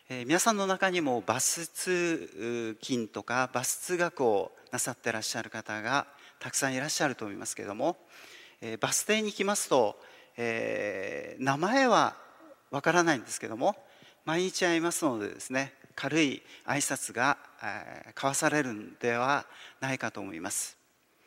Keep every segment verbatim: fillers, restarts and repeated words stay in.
えー、皆さんの中にもバス通勤とかバス通学をなさっていらっしゃる方がたくさんいらっしゃると思いますけれども、えー、バス停に行きますと、えー、名前はわからないんですけども、毎日会いますのでですね、軽い挨拶が、えー、交わされるんではないかと思います。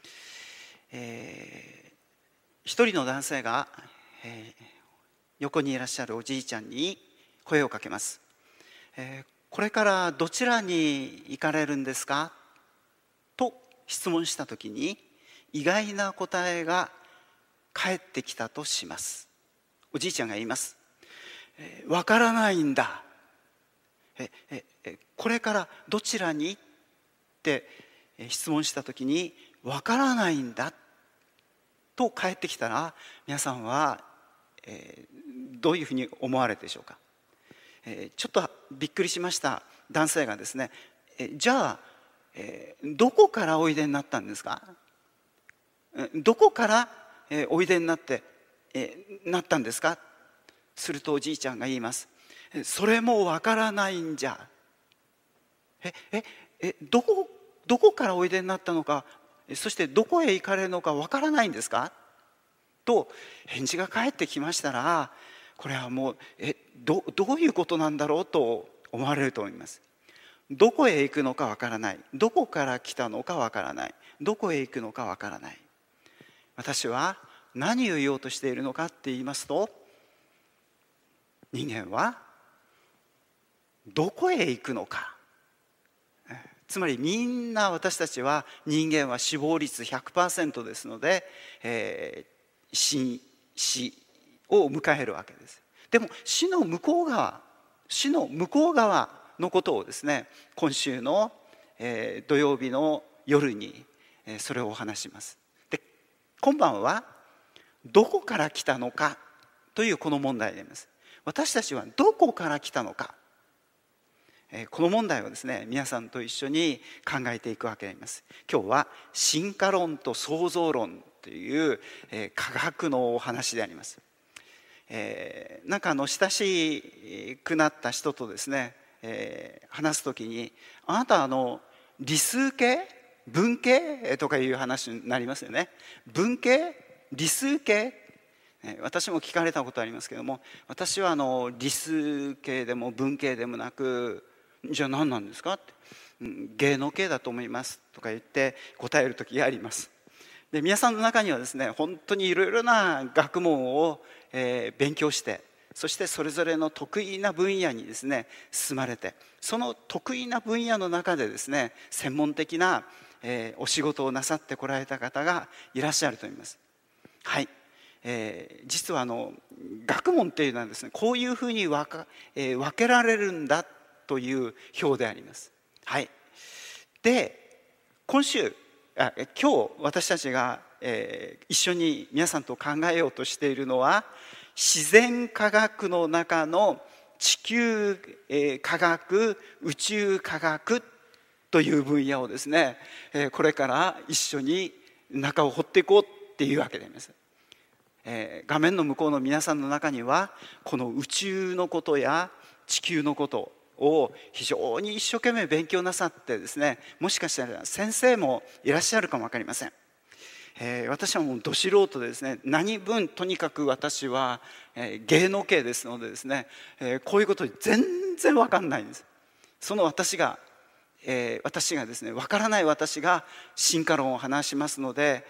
えー、一人の男性が、えー、横にいらっしゃるおじいちゃんに声をかけます。えー、これからどちらに行かれるんですかと質問したときに、意外な答えが返ってきたとします。おじいちゃんが言います。えー、わからないんだ。えええこれからどちらにって質問したときに、わからないんだと返ってきたら、皆さんは、えー、どういうふうに思われるでしょうか。えー、ちょっとびっくりしました男性がですね、えー、じゃあ、えー、どこからおいでになったんですか。どこから、えー、おいでになって、えー、なったんですか。するとおじいちゃんが言います。それもわからないんじゃ。えええどこどこからおいでになったのか、そしてどこへ行かれるのかわからないんですかと返事が返ってきましたら、これはもうえ ど, どういうことなんだろうと思われると思います。どこへ行くのかわからない、どこから来たのかわからない、どこへ行くのかわからない。私は何を言おうとしているのかって言いますと、人間はどこへ行くのか、つまりみんな私たちは人間は死亡率 ひゃくパーセント ですので、えー、死死を迎えるわけです。でも死の向こう側死の向こう側のことをですね、今週の、えー、土曜日の夜に、えー、それをお話します。で、今晩はどこから来たのかというこの問題であります。私たちはどこから来たのか、この問題をですね、皆さんと一緒に考えていくわけであります。今日は進化論と創造論という、えー、科学のお話であります。えー、なんかあの親しくなった人とですね、えー、話すときに、あなたあの理数系文系とかいう話になりますよね。文系理数系、私も聞かれたことありますけども、私はあの理数系でも文系でもなく、じゃあ何なんですかって、芸能系だと思いますとか言って答える時があります。で、皆さんの中にはですね、本当にいろいろな学問を、えー、勉強して、そしてそれぞれの得意な分野にですね進まれて、その得意な分野の中でですね専門的な、えー、お仕事をなさってこられた方がいらっしゃると思います。はい、えー、実はあの学問っていうのはですね、こういうふうに分か、えー、分けられるんだという表であります。はい、で今週あ今日私たちが、えー、一緒に皆さんと考えようとしているのは、自然科学の中の地球、えー、科学宇宙科学という分野をですね、えー、これから一緒に中を掘っていこうっていうわけであります。えー、画面の向こうの皆さんの中にはこの宇宙のことや地球のことを非常に一生懸命勉強なさってですね、もしかしたら先生もいらっしゃるかも分かりません。えー、私はもうど素人でですね、何分とにかく私は、えー、芸能系ですのでですね、えー、こういうこと全然分かんないんです。その私が、えー、私がですね分からない私が進化論を話しますので、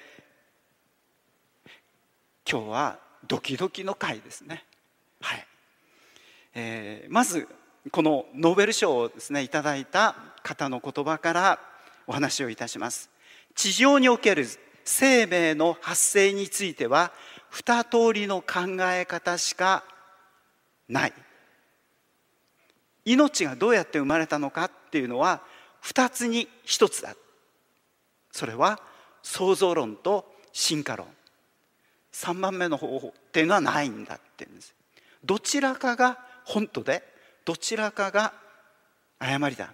今日はドキドキの回ですね。はい、えー、まずこのノーベル賞をですねいただいた方の言葉からお話をいたします。地上における生命の発生については二通りの考え方しかない。命がどうやって生まれたのかっていうのは二つに一つだ。それは創造論と進化論。三番目の方法っていうのはないんだって言うんです。どちらかが本当でどちらかが誤りだ。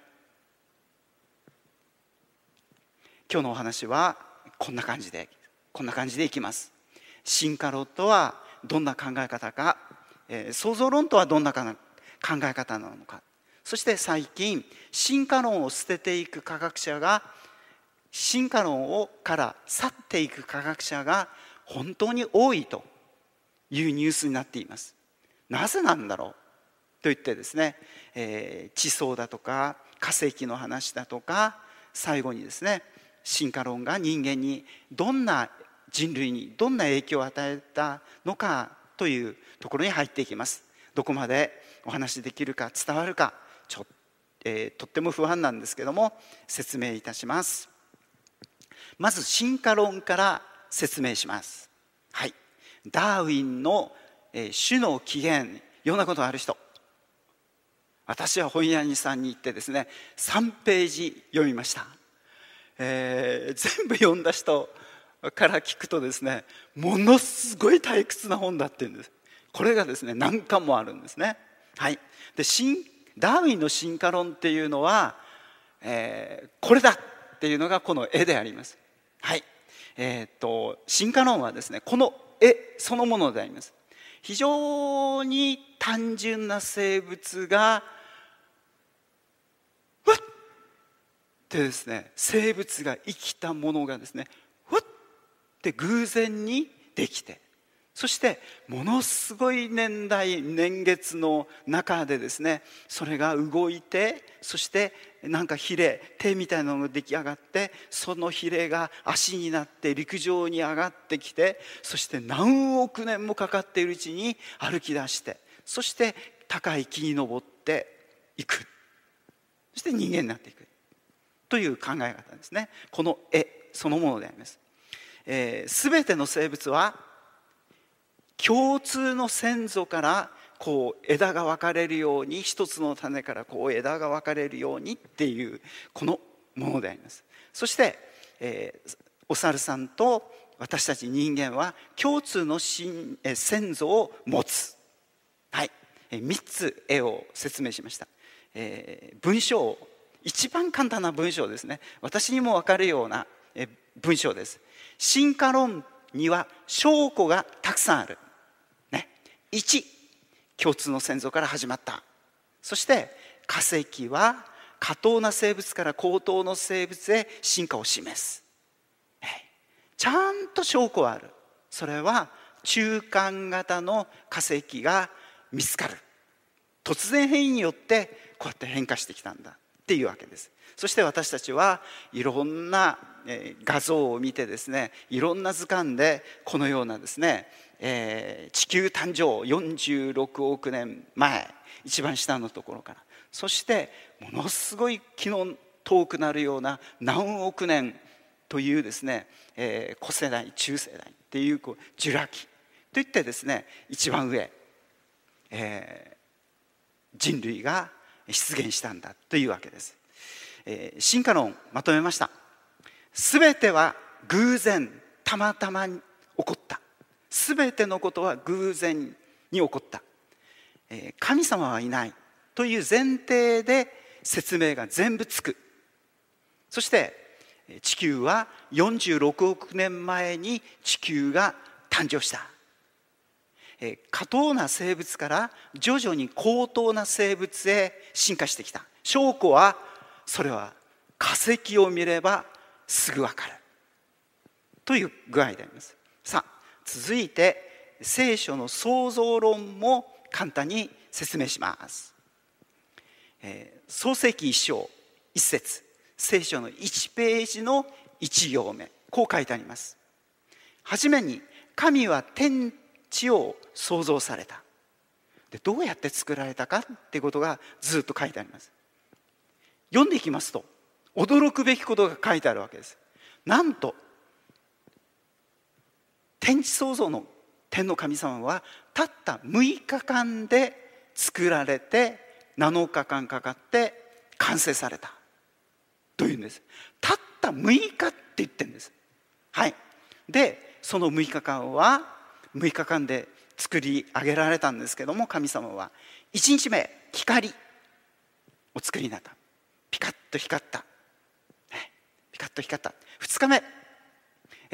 今日のお話はこんな感じでこんな感じでいきます。進化論とはどんな考え方か、えー、創造論とはどんな考え方なのか、 そして最近進化論を捨てていく科学者が進化論をから去っていく科学者が本当に多いというニュースになっています。なぜなんだろうと言ってですね、えー、地層だとか化石の話だとか、最後にですね、進化論が人間にどんな人類にどんな影響を与えたのかというところに入っていきます。どこまでお話しできるか伝わるかちょ、えー、とっても不安なんですけども、説明いたします。まず進化論から説明します。はい、ダーウィンの、えー、種の起源、読んだことある人。私は本屋さんに行ってですね、さんページ読みました。えー、全部読んだ人から聞くとですね、ものすごい退屈な本だって言うんです。これがですね、何巻もあるんですね。はい、でダーウィンの進化論っていうのは、えー、これだっていうのがこの絵であります。はい、えー、っと進化論はですね、この絵そのものであります。非常に単純な生物がふわっってですね、生物が生きたものがですね、ふわって偶然にできて、そしてものすごい年代年月の中でですね、それが動いて、そしてなんかヒレ手みたいなのが出来上がって、そのヒレが足になって陸上に上がってきて、そして何億年もかかっているうちに歩き出して、そして高い木に登っていく、そして人間になっていくという考え方ですね。この絵そのものであります。えー、全ての生物は共通の先祖からこう枝が分かれるように、一つの種からこう枝が分かれるようにっていうこのものであります。そして、えー、お猿さんと私たち人間は共通の先祖を持つ。はい、みっつ絵を説明しました。えー、文章、一番簡単な文章ですね。私にも分かるような文章です。進化論には証拠がたくさんある、ね、いち、共通の先祖から始まった。そして化石は下等な生物から高等の生物へ進化を示す。ちゃんと証拠はある。それは中間型の化石が見つかる。突然変異によってこうやって変化してきたんだっていうわけです。そして私たちはいろんな画像を見てですね、いろんな図鑑でこのようなですね、えー、地球誕生よんじゅうろくおくねんまえ、一番下のところから、そしてものすごい気の遠くなるような何億年というですね、えー、古世代中世代っていう、こうジュラ紀といってですね、一番上、えー、人類が出現したんだというわけです。えー、進化論まとめました。すべては偶然、たまたまに起こった。すべてのことは偶然に起こった。えー、神様はいないという前提で説明が全部つく。そして地球はよんじゅうろくおくねんまえに地球が誕生した。えー、下等な生物から徐々に高等な生物へ進化してきた。証拠はそれは化石を見ればすぐ分かるという具合であります。さあ、続いて聖書の創造論も簡単に説明します。えー、創世記一章一節、聖書のいちページのいち行目、こう書いてあります。はじめに神は天地を創造された。で、どうやって作られたかっていうことがずっと書いてあります。読んでいきますと驚くべきことが書いてあるわけです。なんと天地創造の天の神様はたったむいかかんで作られてなのかかんかかって完成されたというんです。たったむいかって言ってるんです。はい。でそのむいかかんはむいかかんで作り上げられたんですけども、神様はいちにちめ光を作りになった。ピカッと光った、ピカッと光った。ふつかめ、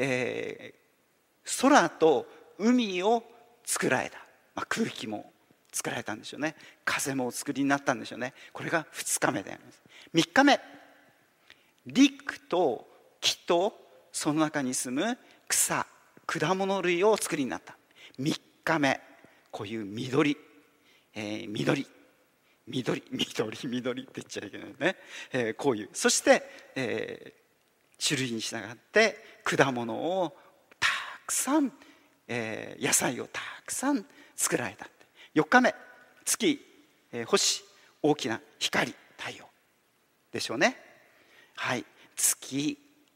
えー、空と海を作られた、まあ、空気も作られたんでしょうね。風もお作りになったんでしょうね。これがふつかめであります。みっかめ、陸と木とその中に住む草、果物類をお作りになった。みっかめ、こういう緑、えー、緑緑緑緑って言っちゃいけないね、えー、こういう、そして、えー、種類に従って果物をたくさん、えー、野菜をたくさん作られた。よっかめ、月、えー、星、大きな光、太陽でしょうね。はい、月、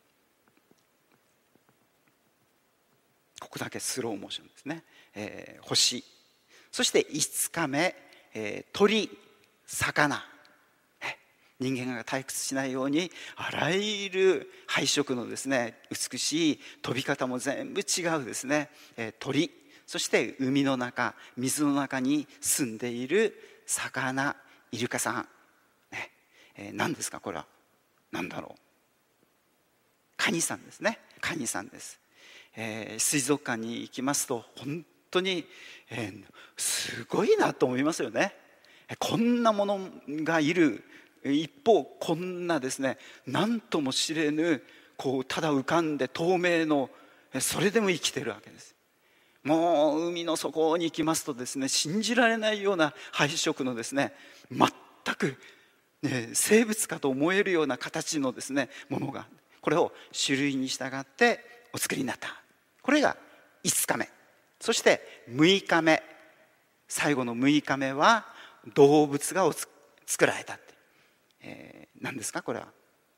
ここだけスローモーションですね、えー、星、そしていつかめ、えー、鳥、魚、人間が退屈しないようにあらゆる配色のですね、美しい飛び方も全部違うですね、えー、鳥、そして海の中、水の中に住んでいる魚、イルカさん、ねえー、何ですかこれは。何だろう。カニさんですね。カニさんです、えー、水族館に行きますと本当に、えー、すごいなと思いますよね。こんなものがいる一方、こんなですね、何とも知れぬこうただ浮かんで透明の、それでも生きてるわけです。もう海の底に行きますとですね、信じられないような配色のですね、全く、ね、生物かと思えるような形のですねものが、これを種類に従ってお作りになった。これがいつかめ。そしてむいかめ、最後のむいかめは動物が作られたって、えー、何ですかこれは。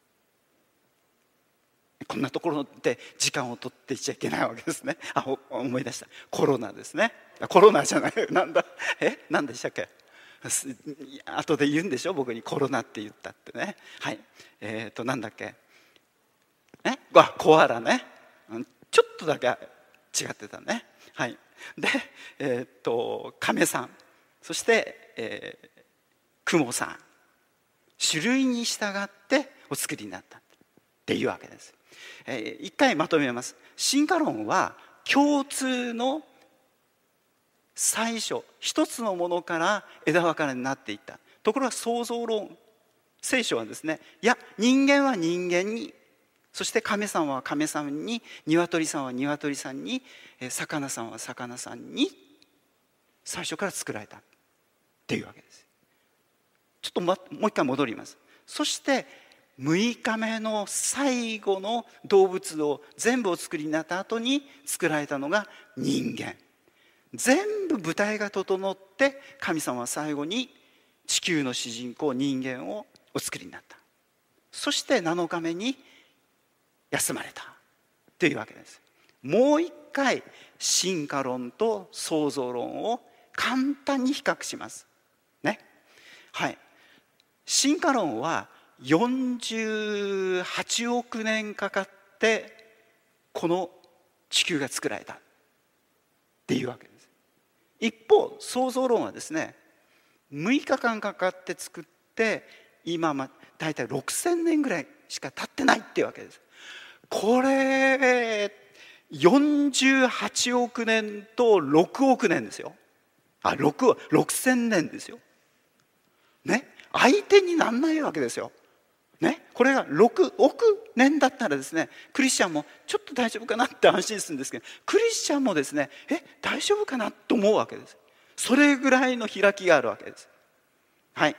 こんなところで時間を取っていっちゃいけないわけですね。あ、思い出した。コロナですね。コロナじゃない、なんだ、え、何でしたっけ。後で言うんでしょ、僕にコロナって言ったってね。はい、えっ、ー、となんだっけ、え、あ、コアラね、ちょっとだけ違ってたね。はい、で、えっ、ー、と亀さん、そして、えー、雲さん、種類に従ってお作りになったっていうわけです。えー、一回まとめます。進化論は共通の最初一つのものから枝分かれになっていった。ところが創造論、聖書はですね、いや人間は人間に、そして亀さんは亀さんに、鶏さんは鶏さんに、魚さんは魚さんに最初から作られたっていうわけです。ちょっと、ま、もう一回戻ります。そしてむいかめの最後の動物を全部お作りになった後に作られたのが人間。全部舞台が整って神様は最後に地球の主人公人間をお作りになった。そしてなのかめに休まれたというわけです。もう一回進化論と創造論を簡単に比較しますね。はい、進化論はよんじゅうはちおくねんかかってこの地球が作られたっていうわけです。一方創造論はですね、むいかかんかかって作って今ま大体ろくせんねんぐらいしか経ってないっていうわけです。これよんじゅうはちおくねんとろくおくねんですよ。あ、ろくせんねんですよね。相手になんないわけですよね。これがろくおくねんだったらですね、クリスチャンもちょっと大丈夫かなって安心するんですけど、クリスチャンもですね、え大丈夫かなと思うわけです。それぐらいの開きがあるわけです。はい、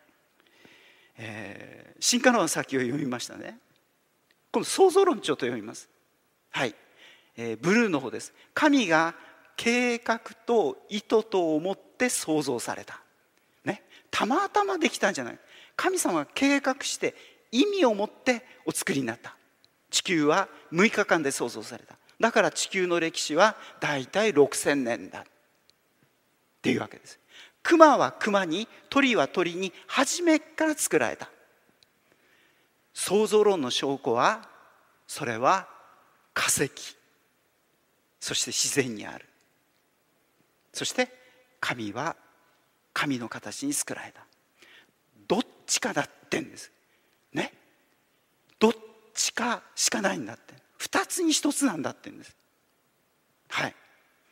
えー、進化論は先を読みましたね。今度創造論ちょっと読みます。はい、えー、ブルーの方です。神が計画と意図と思って創造された、ね、たまたまできたんじゃない。神様が計画して意味を持ってお作りになった。地球はむいかかんで創造された。だから地球の歴史はだいたいろくせんねんだっていうわけです。熊は熊に、鳥は鳥に初めから作られた。創造論の証拠は、それは化石、そして自然にある。そして神は神の形に作られた。どっちかだってんですね。どっちかしかないんだって。二つに一つなんだってんです。はい、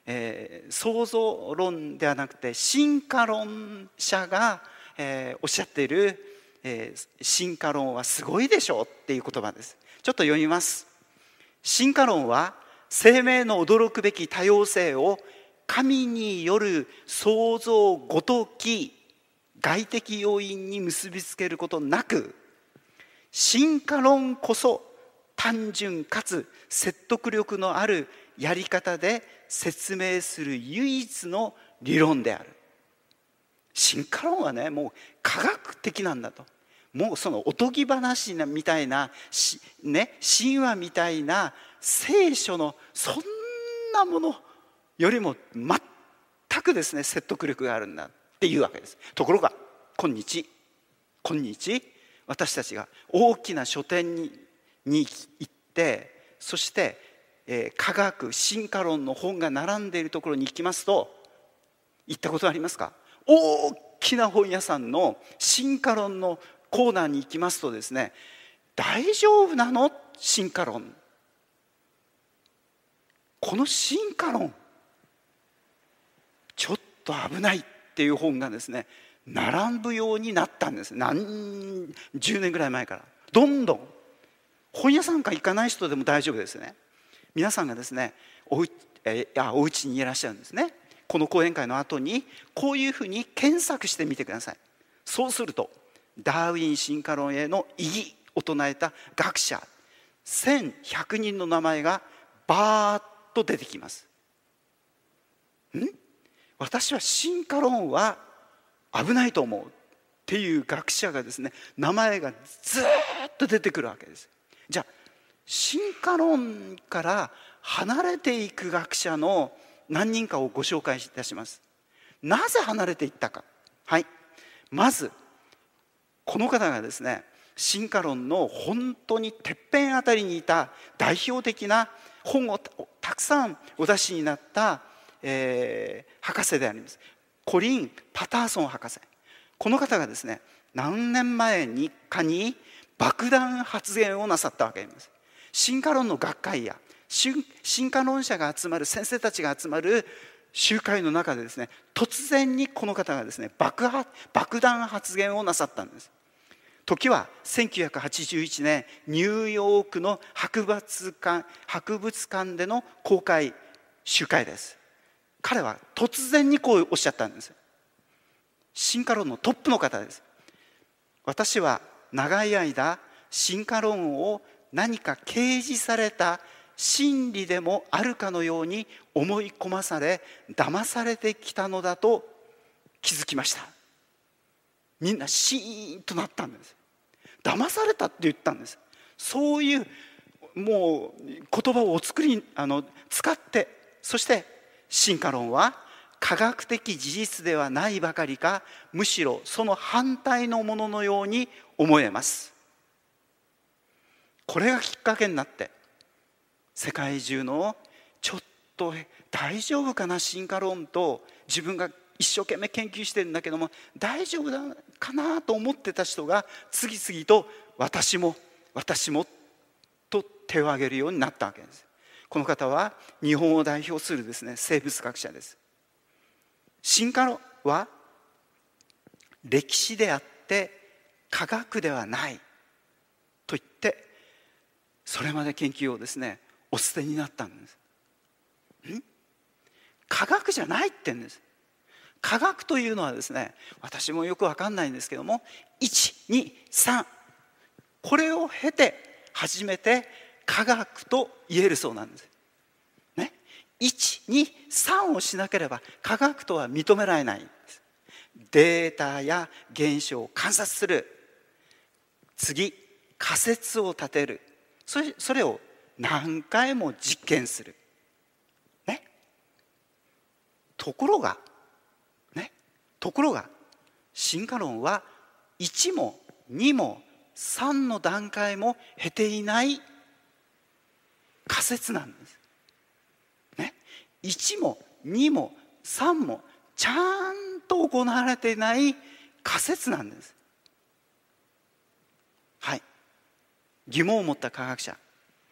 えー、創造論ではなくて進化論者が、えー、おっしゃっている、えー、進化論はすごいでしょうっていう言葉です。ちょっと読みます。進化論は生命の驚くべき多様性を神による創造ごとき外的要因に結びつけることなく、進化論こそ単純かつ説得力のあるやり方で説明する唯一の理論である。進化論はね、もう科学的なんだと。もうそのおとぎ話みたいな、ね、神話みたいな聖書のそんなものよりも全くですね説得力があるんだっていうわけです。ところが今日今日私たちが大きな書店にに行って、そして、えー、科学進化論の本が並んでいるところに行きますと、行ったことありますか？大きな本屋さんの進化論のコーナーに行きますとですね、大丈夫なの？進化論、この進化論ちょっと危ないっていう本がですね並ぶようになったんです。何十年ぐらい前からどんどん本屋さんか行かない人でも大丈夫ですね。皆さんがですね おう、えー、あお家にいらっしゃるんですね。この講演会の後にこういうふうに検索してみてください。そうするとダーウィン進化論への異議を唱えた学者せんひゃくにんの名前がバーッと出てきます。ん私は進化論は危ないと思うっていう学者がですね名前がずっと出てくるわけです。じゃあ進化論から離れていく学者の何人かをご紹介いたします。なぜ離れていったか。はい、まずこの方がですね進化論の本当にてっぺんあたりにいた代表的な本をたくさんお出しになった、えー、博士でありますコリン・パターソン博士。この方がですね何年前にかに爆弾発言をなさったわけです。進化論の学会や進化論者が集まる先生たちが集まる集会の中でですね突然にこの方がですね 爆破、爆弾発言をなさったんです。時はせんきゅうひゃくはちじゅういちねんニューヨークの博物館、博物館での公開集会です。彼は突然にこうおっしゃったんです。進化論のトップの方です。私は長い間進化論を何か掲示された真理でもあるかのように思い込まされ騙されてきたのだと気づきました。みんなシーンとなったんです。騙されたって言ったんです。そういうもう言葉をお作りあの使って、そして進化論は科学的事実ではないばかりか、むしろその反対のもののように思えます。これがきっかけになって世界中のちょっと大丈夫かな進化論と自分が一生懸命研究してるんだけども大丈夫だかなと思ってた人が次々と私も私もと手を挙げるようになったわけです。この方は日本を代表するですね生物学者です。進化論は歴史であって科学ではないと言ってそれまで研究をですねお捨てになったんです。ん科学じゃないって言うんです。科学というのはですね私もよく分かんないんですけどもいち、に、さんこれを経て初めて科学と言えるそうなんです、ね、いち、に、さんをしなければ科学とは認められないんです。データや現象を観察する、次仮説を立てる、それ、それを何回も実験する、ね、ところがねところが進化論はいちもにもさんの段階も経ていない仮説なんです、ね、いちもにもさんもちゃんと行われていない仮説なんです。はい、疑問を持った科学者、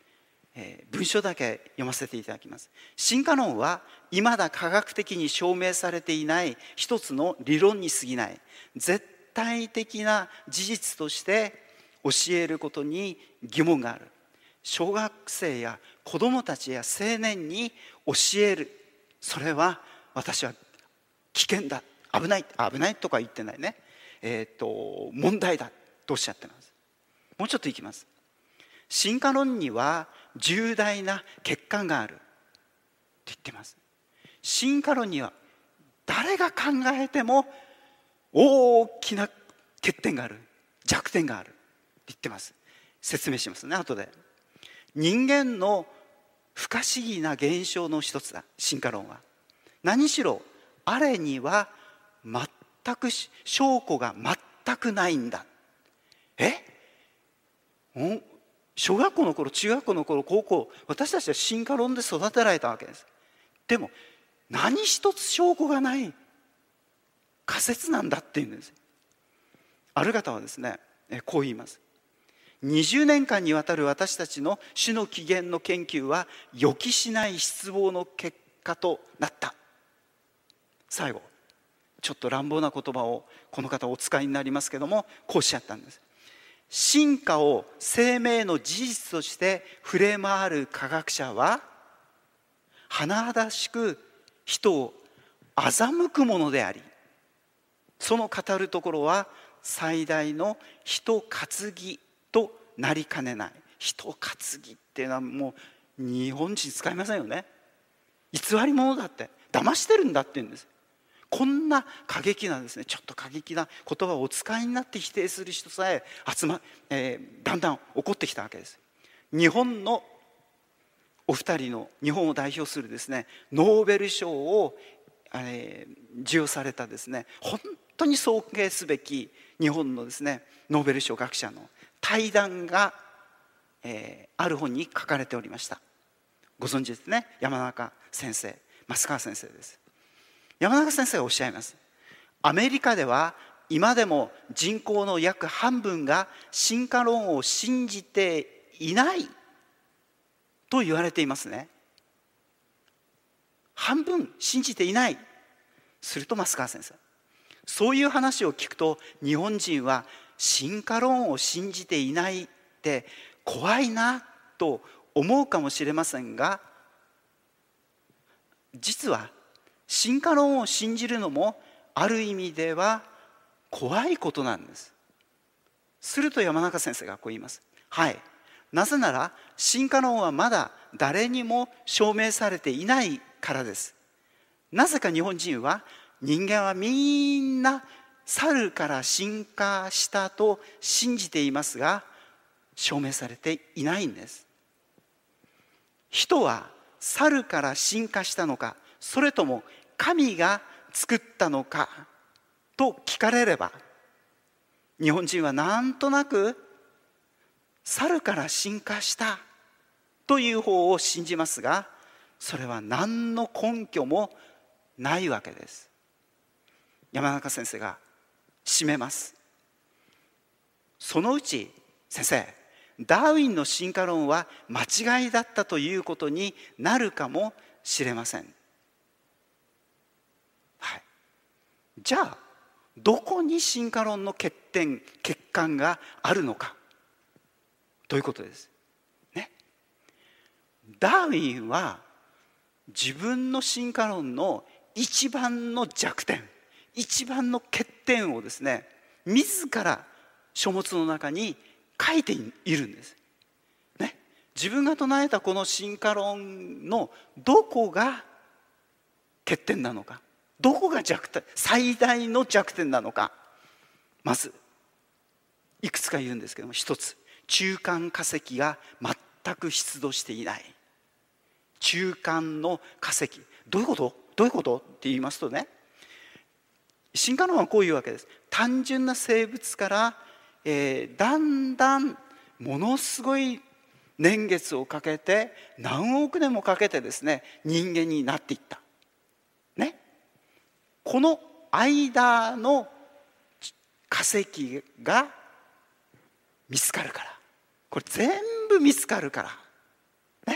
えー、文章だけ読ませていただきます。進化論は未だ科学的に証明されていない一つの理論に過ぎない、絶対的な事実として教えることに疑問がある。小学生や子どもたちや青年に教える、それは私は危険だ、危ない危ないとか言ってないね、えー、と問題だとおっしゃってます。もうちょっといきます。進化論には重大な欠陥があると言ってます。進化論には誰が考えても大きな欠点がある、弱点があると言ってます。説明しますね、後で。人間の不可思議な現象の一つだ、進化論は。何しろあれには全く証拠が全くないんだ。えん小学校の頃、中学校の頃、高校、私たちは進化論で育てられたわけです。でも何一つ証拠がない仮説なんだっていうんです。ある方はですね、こう言います。にじゅうねんかんにわたる私たちの種の起源の研究は予期しない失望の結果となった。最後、ちょっと乱暴な言葉をこの方お使いになりますけども、こうおっしゃったんです。進化を生命の事実として触れ回る科学者は甚だしく人を欺くものであり、その語るところは最大の人担ぎとなりかねない。人担ぎっていうのはもう日本人使いませんよね。偽り者だって、騙してるんだって言うんです。こんな過激なですね、ちょっと過激な言葉をお使いになって否定する人さえ集ま、えー、だんだん起こってきたわけです。日本のお二人の日本を代表するですねノーベル賞を、えー、授与されたですね本当に尊敬すべき日本のですねノーベル賞学者の対談が、えー、ある本に書かれておりました。ご存知ですね、山中先生、増川先生です。山中先生がおっしゃいます。アメリカでは今でも人口の約半分が進化論を信じていないと言われていますね。半分信じていない。すると増川先生、そういう話を聞くと日本人は進化論を信じていないって怖いなと思うかもしれませんが、実は進化論を信じるのもある意味では怖いことなんです。すると山中先生がこう言います。はい、なぜなら進化論はまだ誰にも証明されていないからです。なぜか日本人は人間はみんな猿から進化したと信じていますが、証明されていないんです。人は猿から進化したのか、それとも神が作ったのかと聞かれれば、日本人はなんとなく猿から進化したという方を信じますが、それは何の根拠もないわけです。山中先生が締めます。そのうち先生、ダーウィンの進化論は間違いだったということになるかもしれません。はい、じゃあどこに進化論の欠点欠陥があるのかということです、ね、ダーウィンは自分の進化論の一番の弱点、一番の欠点をですね自ら書物の中に書いているんです、ね、自分が唱えたこの進化論のどこが欠点なのか、どこが弱点、最大の弱点なのか、まずいくつか言うんですけども、一つ、中間化石が全く出土していない。中間の化石、どういうことどういうことって言いますとね、進化論はこういうわけです。単純な生物から、えー、だんだんものすごい年月をかけて、何億年もかけてですね人間になっていったね。この間の化石が見つかるから、これ全部見つかるから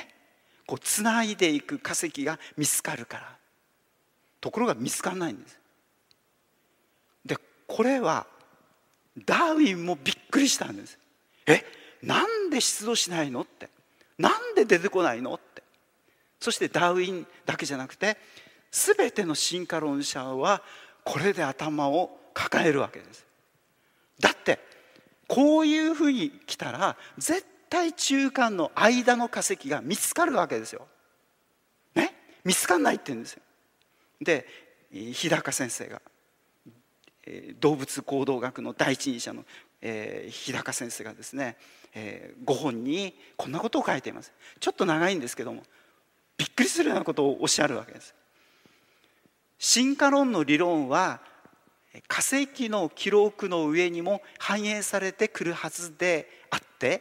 こうつないでいく化石が見つかるから。ところが見つからないんです。でこれはダーウィンもびっくりしたんです。え、なんで出土しないのって、なんで出てこないのって。そしてダーウィンだけじゃなくて全ての進化論者はこれで頭を抱えるわけです。だってこういうふうに来たら絶対中間の間の化石が見つかるわけですよ。ね、見つかんないって言うんですよ。で日高先生が、えー、動物行動学の第一人者の、えー、日高先生がですね、えー、ご本にこんなことを書いています。ちょっと長いんですけどもびっくりするようなことをおっしゃるわけです。進化論の理論は化石の記録の上にも反映されてくるはずであって、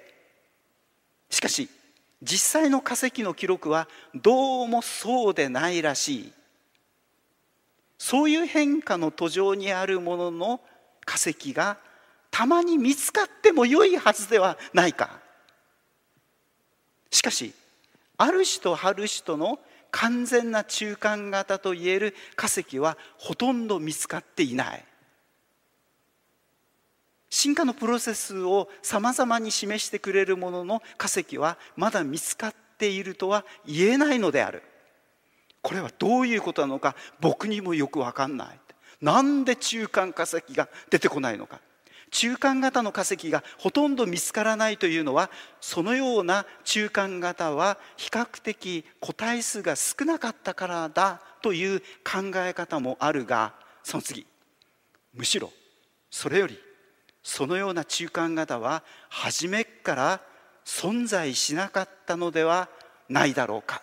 しかし実際の化石の記録はどうもそうでないらしい。そういう変化の途上にあるものの化石がたまに見つかっても良いはずではないか。しかしある種とある種との完全な中間型といえる化石はほとんど見つかっていない。進化のプロセスをさまざまに示してくれるものの化石はまだ見つかっているとは言えないのである。これはどういうことなのか僕にもよく分かんない。なんで中間化石が出てこないのか。中間型の化石がほとんど見つからないというのは、そのような中間型は比較的個体数が少なかったからだという考え方もあるが、その次、むしろそれよりそのような中間型は初めから存在しなかったのではないだろうか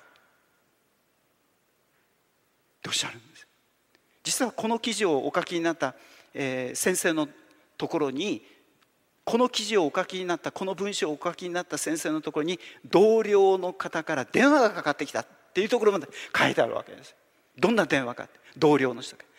とおっしゃるんです。実はこの記事をお書きになった、えー、先生のところに、この記事をお書きになったこの文章をお書きになった先生のところに同僚の方から電話がかかってきたっていうところまで書いてあるわけです。どんな電話かって、同僚の人が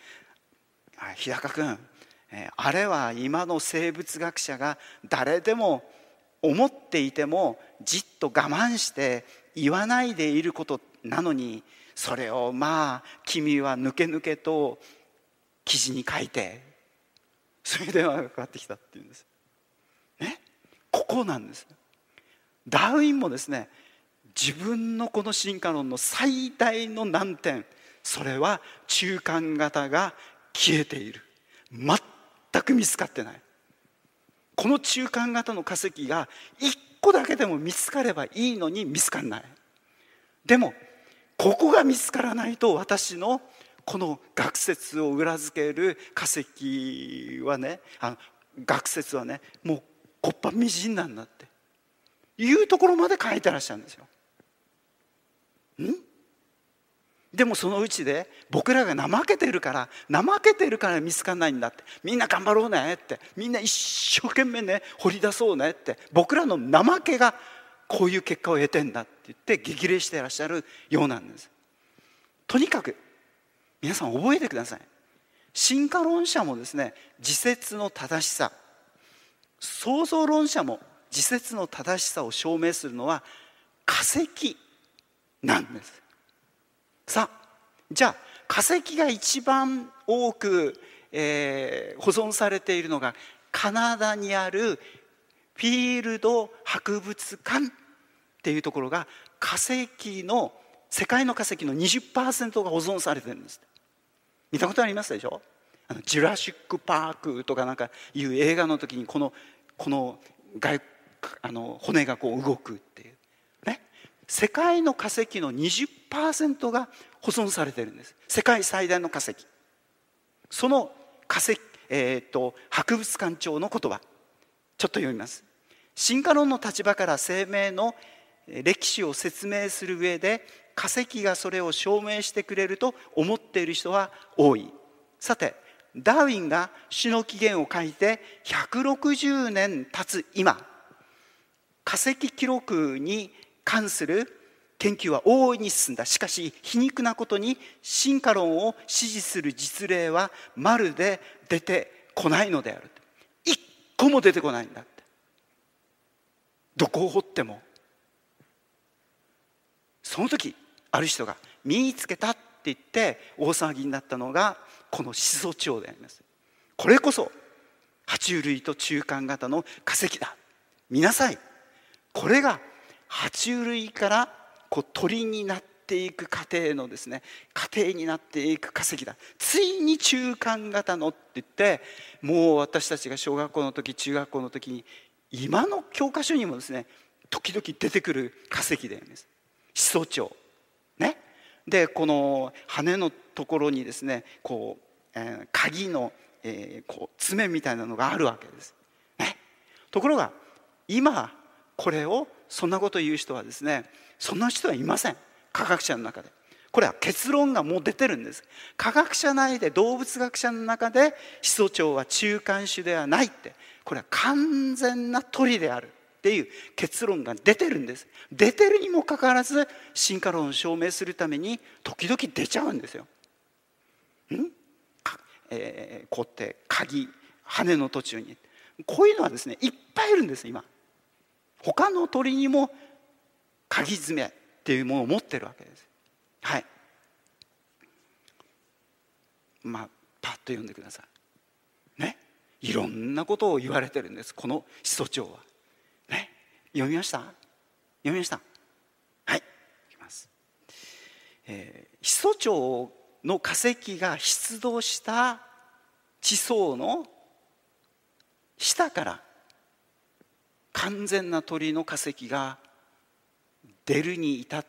「日高君、あれは今の生物学者が誰でも思っていてもじっと我慢して言わないでいることなのに、それをまあ君はぬけぬけと記事に書いて、そういう電話がかかってきたっていうんです。ね、ここなんです。ダーウィンもですね、自分のこの進化論の最大の難点、それは中間型が消えている。全く見つかってない。この中間型の化石が一個だけでも見つかればいいのに見つからない。でもここが見つからないと、私のこの学説を裏付ける化石はね、あの学説はね、もうこっぱみじんなんだっていうところまで書いてらっしゃるんですよ。んでもそのうちで僕らが怠けてるから怠けてるから見つかんないんだって、みんな頑張ろうねって、みんな一生懸命ね掘り出そうねって、僕らの怠けがこういう結果を得てんだって言って激励していらっしゃるようなんです。とにかく皆さん覚えてください。進化論者もですね、自説の正しさ、創造論者も自説の正しさを証明するのは化石なんです。さあ、じゃあ化石が一番多く、えー、保存されているのがカナダにあるフィールド博物館っていうところが、化石の世界の化石の にじゅっパーセント が保存されてるんです。見たことありますでしょ。あのジュラシック・パークとかなんかいう映画の時にこのこの外あの骨がこう動くっていうね、世界の化石の にじゅっパーセント が保存されているんです。世界最大の化石。その化石、えー、と博物館長の言葉ちょっと読みます。進化論の立場から生命の歴史を説明する上で化石がそれを証明してくれると思っている人は多い。さてダーウィンが種の起源を書いてひゃくろくじゅうねん経つ今、化石記録に関する研究は大いに進んだ。しかし皮肉なことに進化論を支持する実例はまるで出てこないのである。一個も出てこないんだって。どこを掘っても。 その時ある人が見つけたって言って大騒ぎになったのがこの始祖鳥であります。これこそ爬虫類と中間型の化石だ、見なさい。これが爬虫類からこう鳥になっていく過程のですね、過程になっていく化石だ、ついに中間型のって言って、もう私たちが小学校の時中学校の時に今の教科書にもですね時々出てくる化石であります。始祖鳥ね。でこの羽のところにですねこう、えー、鍵の、えー、こう爪みたいなのがあるわけです、ね、ところが今これをそんなことを言う人はですね、そんな人はいません、科学者の中で。これは結論がもう出てるんです。科学者内で、動物学者の中で始祖鳥は中間種ではないって、これは完全な鳥であるっていう結論が出てるんです。出てるにもかかわらず進化論を証明するために時々出ちゃうんですよ。ん、えー、こうやって鍵、羽の途中にこういうのはですねいっぱいいるんです。今他の鳥にも鍵爪っていうものを持ってるわけです。はい、まあパッと読んでくださいね。いろんなことを言われてるんです、この始祖鳥はね。読みました読みましたはい、いきます。えー、始祖鳥の化石が出土した地層の下から完全な鳥の化石が出るに至って、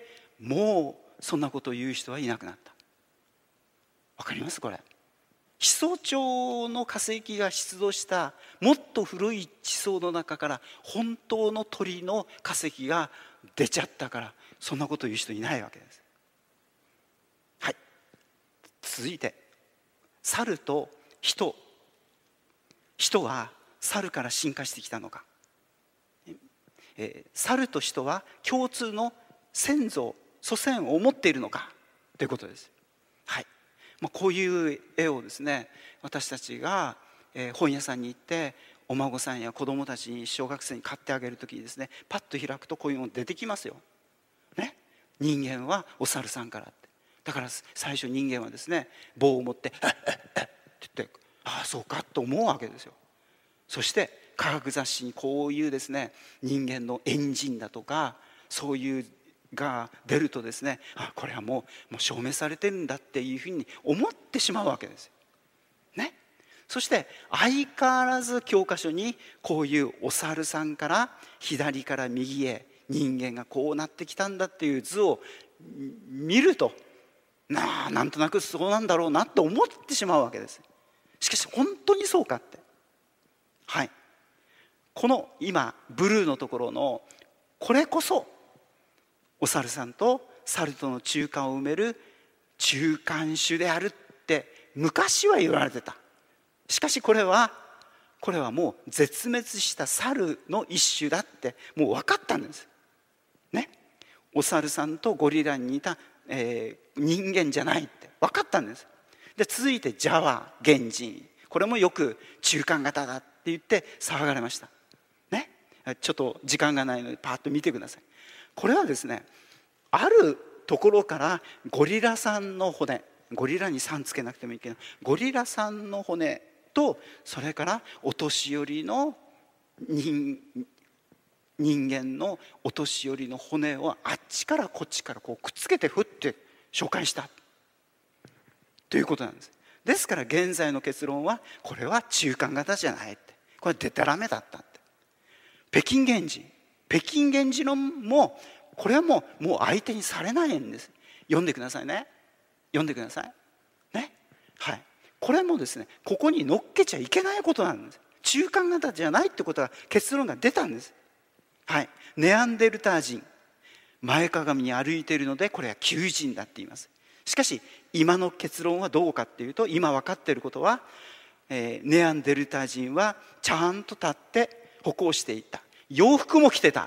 もうそんなことを言う人はいなくなった。わかります？これ始祖鳥の化石が出土したもっと古い地層の中から本当の鳥の化石が出ちゃったから、そんなことを言う人いないわけです。はい、続いて猿と人。人は猿から進化してきたのか。えー、猿と人は共通の先祖祖先を持っているのかということです。はい、まあ、こういう絵をですね私たちが、えー、本屋さんに行ってお孫さんや子供たちに、小学生に買ってあげるときにですね、パッと開くとこういうの出てきますよ、ね、人間はお猿さんからって。だから最初人間はですね棒を持って「えっえっえっ」って言って、ああそうかと思うわけですよ。そして科学雑誌にこういうですね人間のエンジンだとかそういうが出るとですね、あこれはもう、もう証明されてるんだっていうふうに思ってしまうわけですよ、ね、そして相変わらず教科書にこういうお猿さんから左から右へ人間がこうなってきたんだっていう図を見ると、なあなんとなくそうなんだろうなと思ってしまうわけです。しかし本当にそうかって。はい、この今ブルーのところのこれこそお猿さんと猿との中間を埋める中間種であるって昔は言われてた。しかしこれはこれはもう絶滅した猿の一種だってもう分かったんですね。お猿さんとゴリラに似た、えー、人間じゃないって分かったんです。で続いてジャワ原人、これもよく中間型だって言って騒がれましたね。ちょっと時間がないのでパッと見てください。これはですねあるところからゴリラさんの骨、ゴリラにさんつけなくてもいいけどゴリラさんの骨と、それからお年寄りの 人, 人間のお年寄りの骨をあっちからこっちからこうくっつけてふって紹介したということなんです。ですから現在の結論はこれは中間型じゃないって、これデタラメだったって。北京原人、北京原人のもこれはもうもう相手にされないんです。読んでくださいね、読んでくださいね。はい、これもですねここに乗っけちゃいけないことなんです。中間型じゃないってことは結論が出たんです。はい、ネアンデルター人、前かがみに歩いているのでこれは旧人だって言います。しかし今の結論はどうかっていうと、今分かっていることは、えー、ネアンデルター人はちゃんと立って歩行していた、洋服も着てた、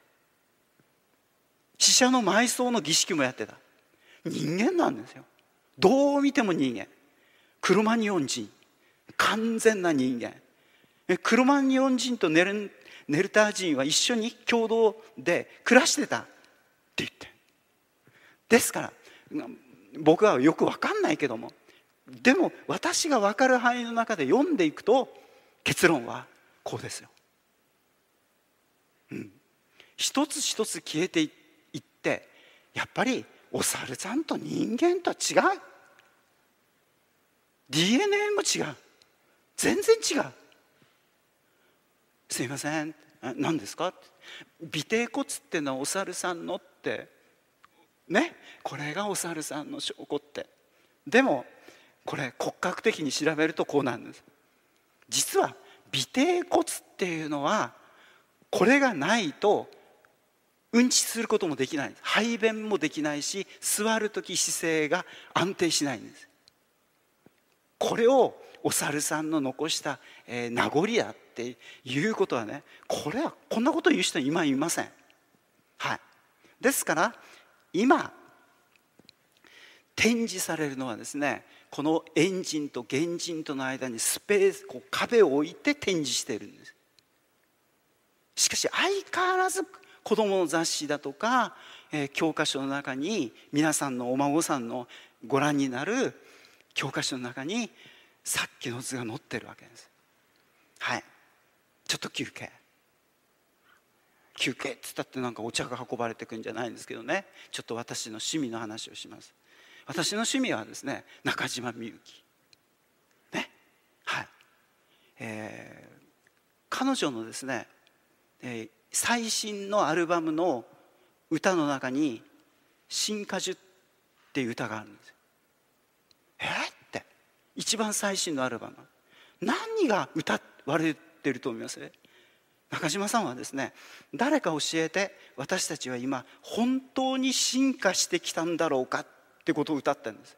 死者の埋葬の儀式もやってた人間なんですよ。どう見ても人間。クロマニオン人、完全な人間。クロマニオン人とネル、ネルター人は一緒に共同で暮らしてたって言って、 ですから僕はよく分かんないけども、でも私が分かる範囲の中で読んでいくと結論はこうですよ、うん、一つ一つ消えていってやっぱりお猿さんと人間とは違う、 ディーエヌエー も違う、全然違う。すいません、何ですか、尾てい骨ってのはお猿さんのってね、これがお猿さんの証拠って。でもこれ骨格的に調べるとこうなんです。実は尾てい骨っていうのはこれがないとうんちすることもできないんです。排便もできないし、座る時姿勢が安定しないんです。これをお猿さんの残した、えー、名残だっていうことはね、これはこんなことを言う人今いません。はい。ですから今展示されるのはですね、この円人と原人との間にスペース、こう壁を置いて展示しているんです。しかし相変わらず子どもの雑誌だとか、えー、教科書の中に皆さんのお孫さんのご覧になる教科書の中にさっきの図が載ってるわけです。はい。ちょっと休憩休憩って言ったってなんかお茶が運ばれてくるんじゃないんですけどね、ちょっと私の趣味の話をします。私の趣味はですね、中島みゆきね、はい、えー、彼女のですね、えー、最新のアルバムの歌の中に「新果樹」っていう歌があるんですよ。えー、って一番最新のアルバム、何が歌われてると思います？中島さんはですね、誰か教えて、私たちは今本当に進化してきたんだろうかってことを歌ってるんです。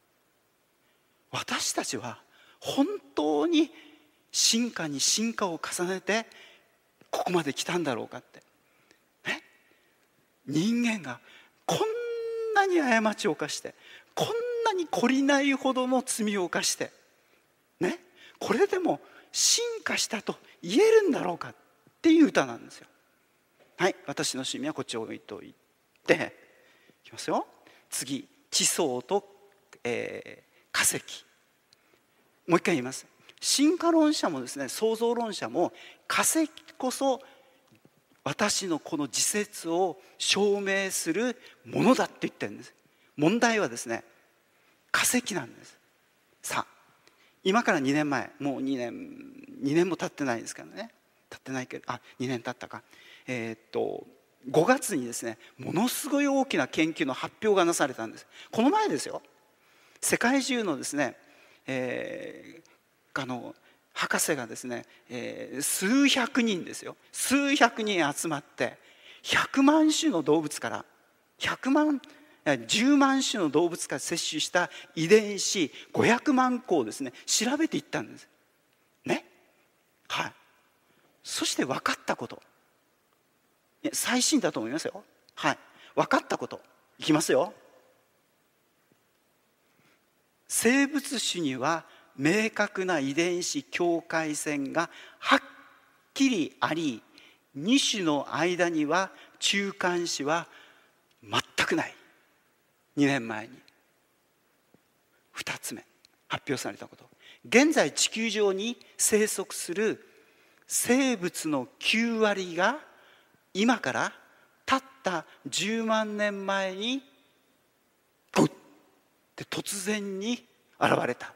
私たちは本当に進化に進化を重ねてここまで来たんだろうかって、ね、人間がこんなに過ちを犯して、こんなに懲りないほどの罪を犯して、ね、これでも進化したと言えるんだろうかっていう歌なんですよ。はい、私の趣味はこっちを置いといていきますよ。次、地層と、えー、化石。もう一回言います。進化論者もですね、創造論者も化石こそ私のこの自説を証明するものだって言ってるんです。問題はですね、化石なんです。さあ、今からにねんまえ、もう2年2年も経ってないですからね、経ってないけど、あ、にねん経ったか、えー、っとごがつにですね、ものすごい大きな研究の発表がなされたんです。この前ですよ。世界中のですね、えー、あの博士がですね、えー、数百人ですよ、数百人集まってひゃくまん種の動物からひゃくまんじゅうまん種の動物から摂取した遺伝子ごひゃくまんこをですね調べていったんですね。はい。そして分かったこと、いや最新だと思いますよ。はい。分かったこといきますよ。生物種には明確な遺伝子境界線がはっきりあり、に種の間には中間子は全くない。にねんまえにふたつめ発表されたこと。現在地球上に生息する生物のきゅうわりが今からたったじゅうまんねんまえにグッて突然に現れた。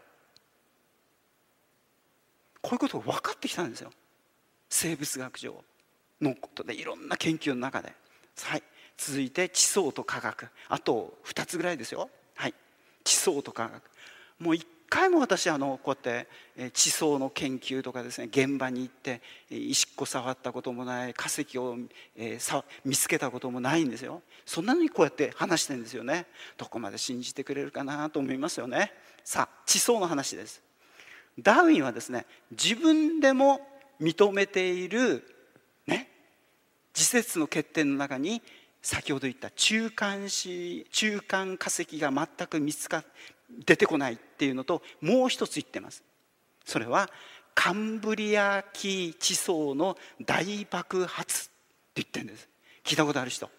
こういうことが分かってきたんですよ、生物学上のことで、いろんな研究の中で。はい。続いて地層と化学、あとふたつぐらいですよ。はい。地層と化学、もう一回も私あのこうやって地層の研究とかですね、現場に行って石っこ触ったこともない、化石を、えー、さ見つけたこともないんですよ。そんなのにこうやって話してるんですよね。どこまで信じてくれるかなと思いますよね。さあ、地層の話です。ダーウィンはですね、自分でも認めているね、自説の欠点の中に先ほど言った中間子、中間化石が全く見つか出てこないっていうのと、もう一つ言ってます。それはカンブリア紀地層の大爆発って言ってるんです。聞いたことある人？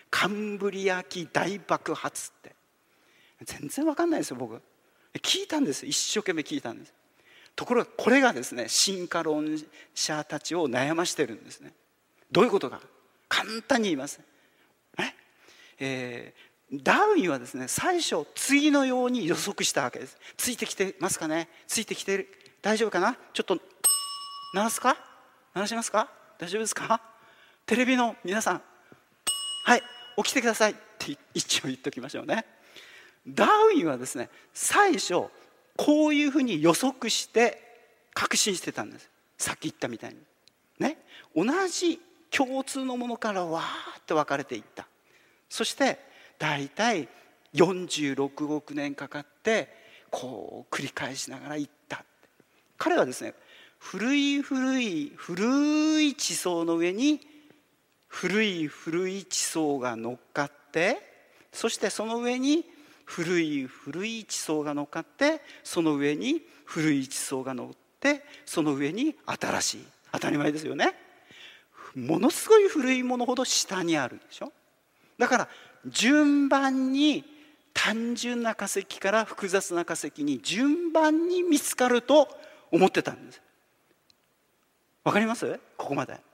カンブリア紀大爆発って。全然わかんないですよ、僕。聞いたんです。一生懸命聞いたんです。ところがこれがですね、進化論者たちを悩ましてるんですね。どういうことか、簡単に言いますね。えー、ダーウィンはですね、最初次のように予測したわけです。ついてきてますかね。ついてきてる、大丈夫かな。ちょっと鳴らすか、鳴らしますか、大丈夫ですか。テレビの皆さん、はい、起きてくださいって一応言っておきましょうね。ダーウィンはですね、最初こういうふうに予測して確信してたんです。さっき言ったみたいにね、同じ共通のものからわーって分かれていった。そしてだいたいよんじゅうろくおくねんかかってこう繰り返しながらいった。彼はですね、古い古い古い地層の上に古い古い地層が乗っかって、そしてその上に古い古い地層が乗っかって、その上に古い地層が乗って、その上に新しい、当たり前ですよね。ものすごい古いものほど下にあるでしょ。だから順番に単純な化石から複雑な化石に順番に見つかると思ってたんです。わかります？ここまで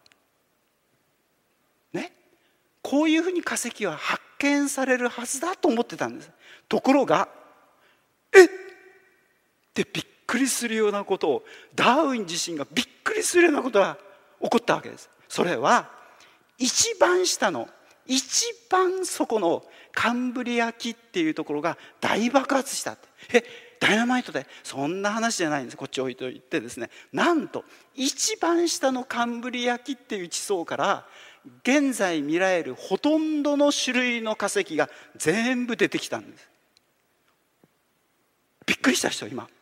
ね。こういうふうに化石は発見されるはずだと思ってたんです。ところが、えっってびっくりするようなことを、ダーウィン自身がびっくりするようなことが起こったわけです。それは一番下の一番底のカンブリア紀っていうところが大爆発したって。え、ダイナマイトで？そんな話じゃないんです。こっち置いといてですね、なんと一番下のカンブリア紀っていう地層から現在見られるほとんどの種類の化石が全部出てきたんです。びっくりした人、今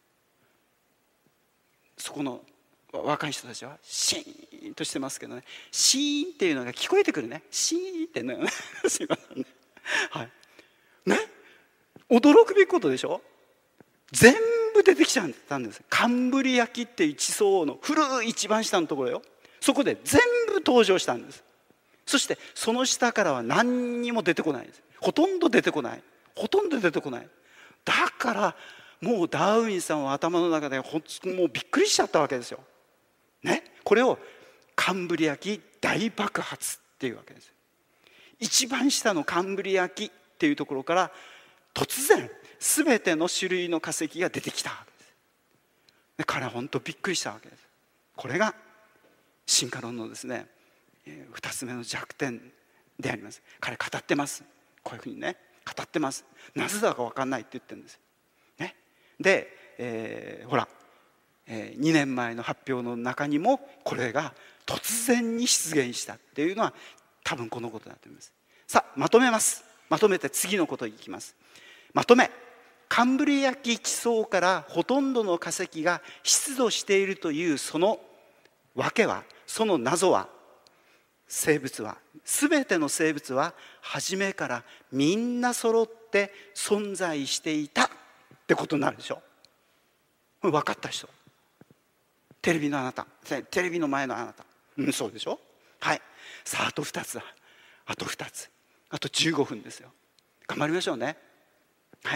そこの若い人たちはシーンとしてますけどね、シーンっていうのが聞こえてくるね。シーンってねすいませんね、はいね、驚くべきことでしょ。全部出てきちゃったんです。カンブリア紀っていう地層の古い一番下のところよ。そこで全部登場したんです。そしてその下からは何にも出てこないです。ほとんど出てこないほとんど出てこない。だからもうダーウィンさんは頭の中でほもうびっくりしちゃったわけですよ、ね、これをカンブリア紀大爆発っていうわけです。一番下のカンブリア紀っていうところから突然全ての種類の化石が出てきたわけです。で彼は本当びっくりしたわけです。これが進化論のですね、ふたつめの弱点であります。彼語ってます。こういうふうにね語ってます。なぜだか分かんないって言ってるんです、ね、で、えー、ほら、えー、にねんまえの発表の中にもこれが突然に出現したっていうのは多分このことだと思います。さあまとめます。まとめて次のことにいきます。まとめ、カンブリア紀地層からほとんどの化石が出土しているというその訳は、その謎は、生物は全ての生物は初めからみんな揃って存在していたってことになるでしょ。これ分かった人、テレビのあなた、テレビの前のあなた、うん、そうでしょ。はい、さああとふたつだ。あとふたつ、あとじゅうごふんですよ。頑張りましょうね。はい、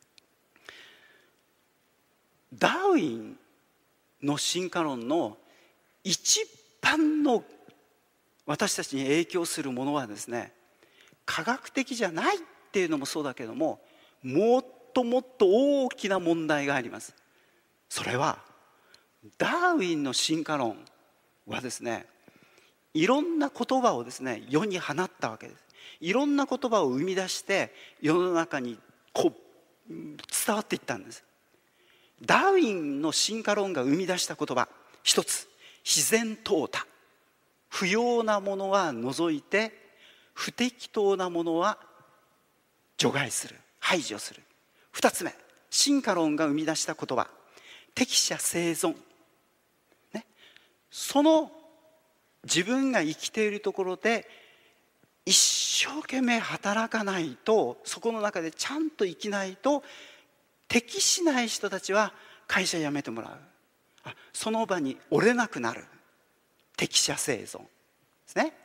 ダーウィンの進化論の一番の私たちに影響するものはですね、科学的じゃないっていうのもそうだけども、もっともっと大きな問題があります。それはダーウィンの進化論はですね、いろんな言葉をですね世に放ったわけです。いろんな言葉を生み出して世の中にこう伝わっていったんです。ダーウィンの進化論が生み出した言葉、一つ、自然淘汰。不要なものは除いて不適当なものは除外する、排除する。二つ目、進化論が生み出した言葉、適者生存、ね、その自分が生きているところで一生懸命働かないと、そこの中でちゃんと生きないと適しない人たちは会社辞めてもらう。あ、その場に折れなくなる。適者生存ですね。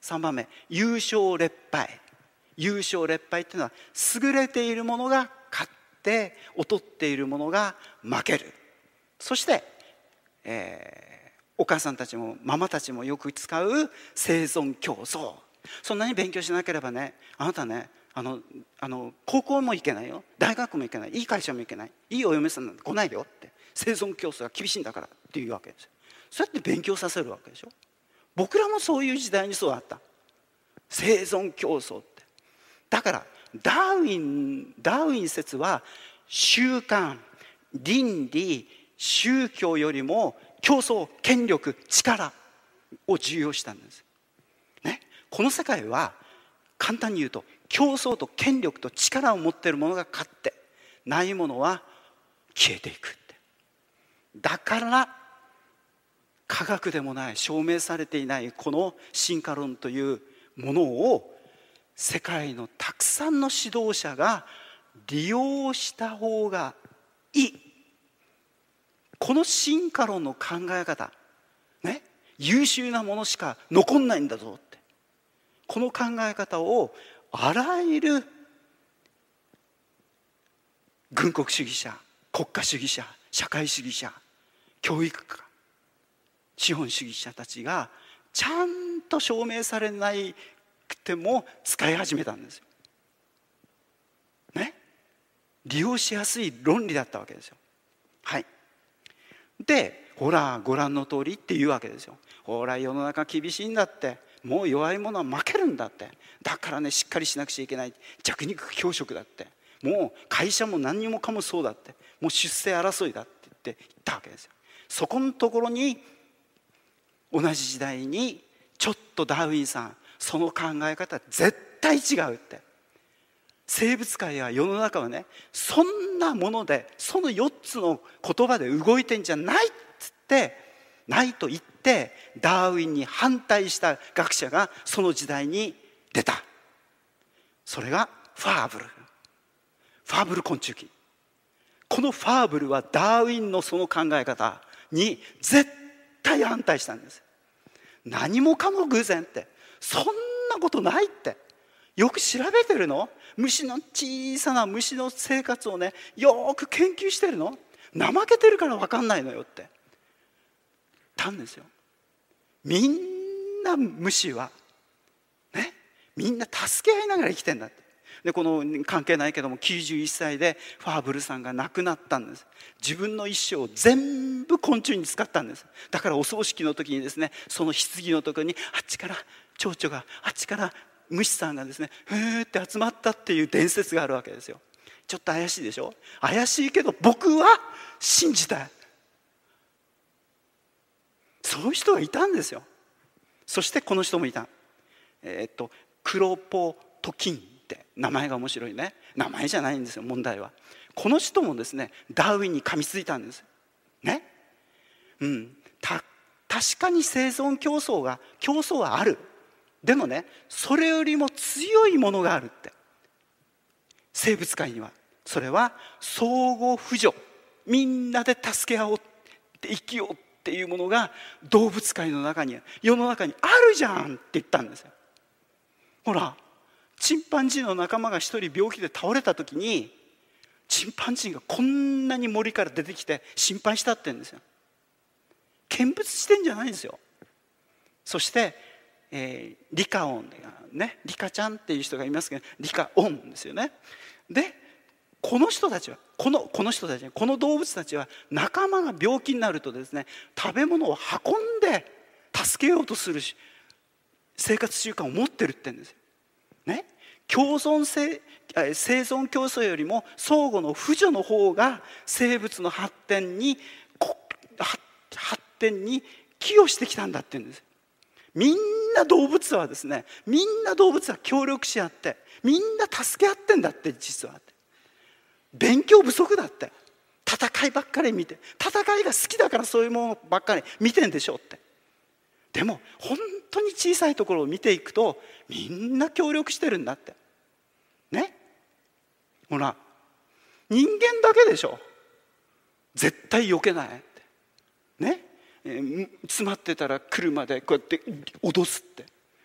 さんばんめ、優勝劣敗。優勝劣敗っていうのは、優れているものが勝って劣っているものが負ける。そして、えー、お母さんたちもママたちもよく使う生存競争。そんなに勉強しなければね、あなたね、あのあの高校も行けないよ、大学も行けない、いい会社も行けない、いいお嫁さんなんて来ないよって、生存競争が厳しいんだからっていうわけですよ。そうやって勉強させるわけでしょ。僕らもそういう時代にそうあった。生存競争って。だからダーウィンダーウィン説は、習慣、倫理、宗教よりも競争、権力、力を重要したんです、ね、この世界は簡単に言うと、競争と権力と力を持っているものが勝って、ないものは消えていくって。だから科学でもない、証明されていないこの進化論というものを、世界のたくさんの指導者が利用した方がいい。この進化論の考え方、ね、優秀なものしか残んないんだぞって、この考え方をあらゆる軍国主義者、国家主義者、社会主義者、教育家、資本主義者たちがちゃんと証明されなくても使い始めたんですよ、ね、利用しやすい論理だったわけですよ。はい。で、ほらご覧の通りっていうわけですよ。ほら世の中厳しいんだって、もう弱い者は負けるんだって、だからねしっかりしなくちゃいけない、弱肉強食だって、もう会社も何にもかもそうだって、もう出世争いだって言って言ったわけですよ。そこのところに同じ時代にちょっとダーウィンさん、その考え方絶対違うって、生物界や世の中はね、そんなもので、そのよっつの言葉で動いてんじゃないっつってないと言って、ダーウィンに反対した学者がその時代に出た。それがファーブル、ファーブル昆虫記。このファーブルはダーウィンのその考え方に絶対反対したんです。何もかも偶然って、そんなことないって、よく調べてるの？虫の小さな虫の生活をね、よく研究してるの？怠けてるから分かんないのよってたんですよ。みんな虫はね、みんな助け合いながら生きてんだって。でこの関係ないけども、きゅうじゅういっさいでファーブルさんが亡くなったんです。自分の一生を全部昆虫に使ったんです。だからお葬式の時にですね、その棺のところにあっちから蝶々が、あっちから虫さんがですね、ふーって集まったっていう伝説があるわけですよ。ちょっと怪しいでしょ。怪しいけど僕は信じたい。そういう人がいたんですよ。そしてこの人もいた。えー、っとクロポトキンって名前が面白いね。名前じゃないんですよ、問題は。この人もですね、ダーウィンに噛みついたんですね。うん、た確かに生存競争が競争はある。でもね、それよりも強いものがあるって。生物界にはそれは相互扶助、みんなで助け合おうって生きようっていうものが動物界の中に、世の中にあるじゃんって言ったんですよ。ほらチンパンジーの仲間が一人病気で倒れた時に、チンパンジーがこんなに森から出てきて心配したって言うんですよ。見物してんじゃないんですよ。そしてえー、リカオンね、リカちゃんっていう人がいますけど、リカオンですよね。でこの人たちはこのこの人たちこの動物たちは、仲間が病気になるとですね、食べ物を運んで助けようとする生活習慣を持ってるって言うんですよ、ね、共存性生存競争よりも相互の扶助の方が生物の発展に発展に寄与してきたんだって言うんですよ。みんな動物はですね、みんな動物は協力し合って、みんな助け合ってんだって。実は勉強不足だって、戦いばっかり見て、戦いが好きだからそういうものばっかり見てんでしょって。でも本当に小さいところを見ていくと、みんな協力してるんだってね。ほら人間だけでしょ、絶対避けないってね。えー、詰まってたら車でこうやって脅すって、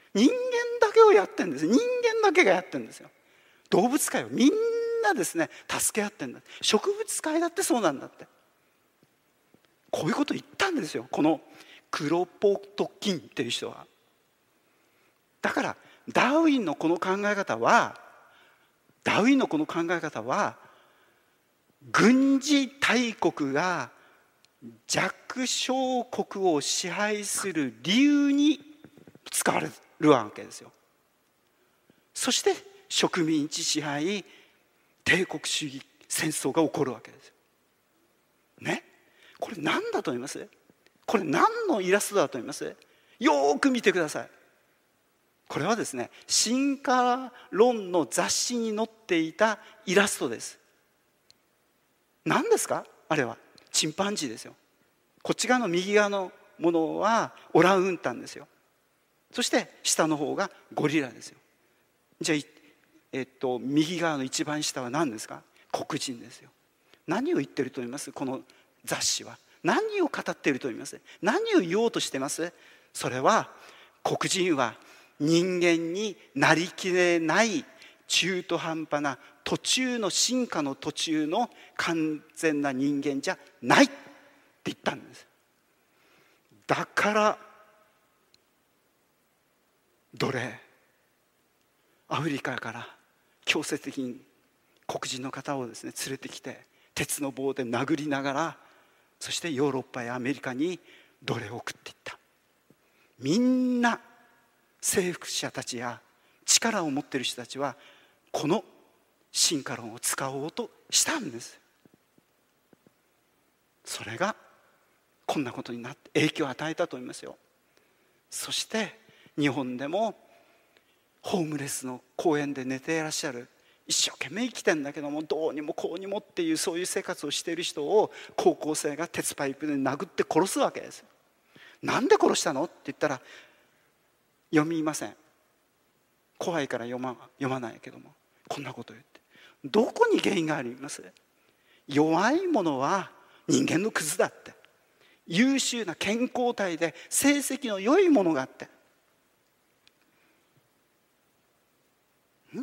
人間だけをやってるんです。人間だけがやってるんですよ。動物界はみんなですね助け合ってるんだ。植物界だってそうなんだって、こういうこと言ったんですよ、このクロポトキンっていう人は。だからダーウィンのこの考え方はダーウィンのこの考え方は軍事大国が弱小国を支配する理由に使われるわけですよ。そして植民地支配帝国主義戦争が起こるわけですよね。これ何だと思います？これ何のイラストだと思います？よーく見てください。これはですね進化論の雑誌に載っていたイラストです。何ですかあれは？チンパンジーですよ。こっち側の右側のものはオランウータンですよ。そして下の方がゴリラですよ。じゃあ、えっと、右側の一番下は何ですか？黒人ですよ。何を言ってると思います？この雑誌は何を語っていると思います？何を言おうとしてます？それは黒人は人間になりきれない中途半端な途中の進化の途中の完全な人間じゃないって言ったんです。だから奴隷アフリカから強制的に黒人の方をですね連れてきて鉄の棒で殴りながら、そしてヨーロッパやアメリカに奴隷を送っていった。みんな征服者たちや力を持っている人たちはこの進化論を使おうとしたんです。それがこんなことになって影響を与えたと思いますよ。そして日本でもホームレスの公園で寝ていらっしゃる、一生懸命生きてんだけどもどうにもこうにもっていうそういう生活をしている人を高校生が鉄パイプで殴って殺すわけです。なんで殺したのって言ったら読みません。怖いから読ま、読まないけどもこんなこと言って、どこに原因があります？弱いものは人間のクズだって、優秀な健康体で成績の良いものがあって、ん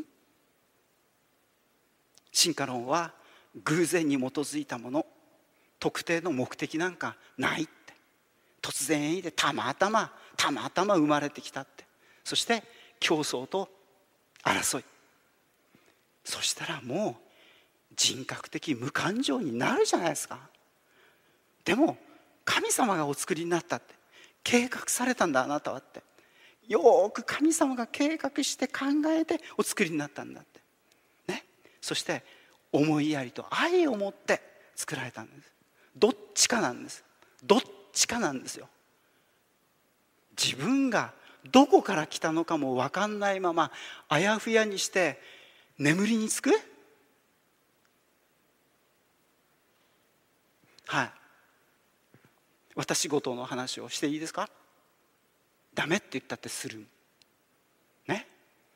進化論は偶然に基づいたもの、特定の目的なんかないって、突然変異でたまたまたまたま生まれてきたって、そして競争と争い、そしたらもう人格的無感情になるじゃないですか。でも神様がお作りになったって、計画されたんだあなたはって、よーく神様が計画して考えてお作りになったんだってね。そして思いやりと愛を持って作られたんです。どっちかなんです。どっちかなんですよ。自分がどこから来たのかも分かんないままあやふやにして眠りにつく。はい、私事の話をしていいですか？ダメって言ったってするね。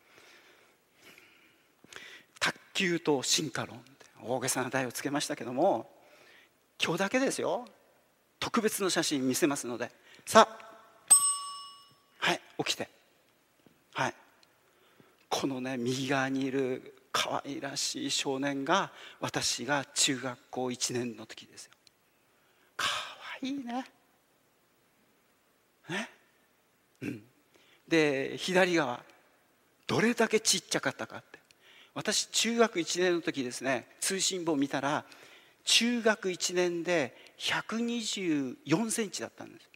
卓球と進化論って大げさな題をつけましたけども、今日だけですよ、特別の写真見せますので、さあはい起きて、はい、このね右側にいる可愛らしい少年が私が中学校いちねんの時ですよ。可愛いねね、うん、で左側どれだけちっちゃかったかって、私中学いちねんの時ですね、通信簿を見たら中学いちねんでひゃくにじゅうよんセンチだったんです。